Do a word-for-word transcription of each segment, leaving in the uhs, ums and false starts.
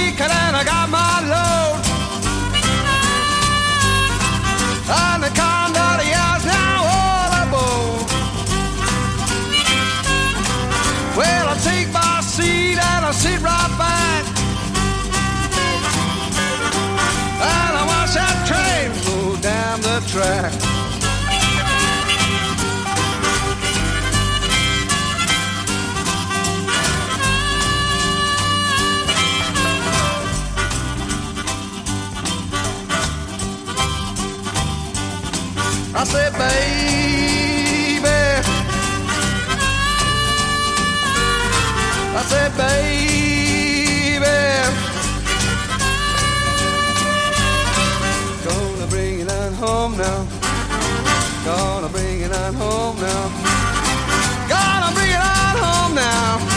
ticket and I got my load. And the conductor yells, now all aboard. Well, I take my seat and I sit right back, and I watch that train go down the track. I said, baby, I said, baby, gonna bring it on home now, gonna bring it on home now, gonna bring it on home now.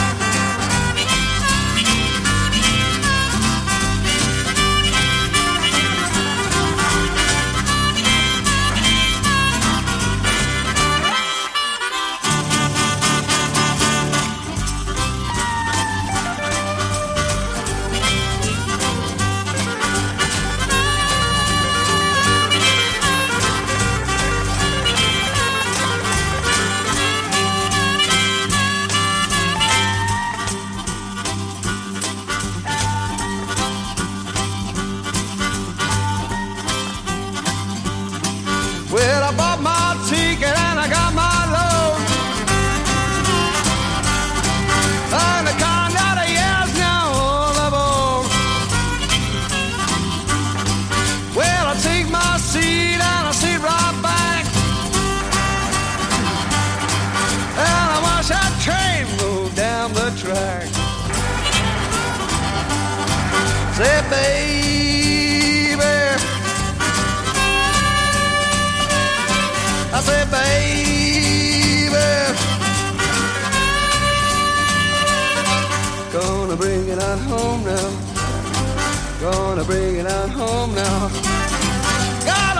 Well, I bought my ticket and I got my load, and the conductor yells, now all aboard. Well, I take my seat and I sit right back, and I watch that train roll down the track. Say, baby, I said, baby, gonna bring it on home now, gonna bring it on home now, gotta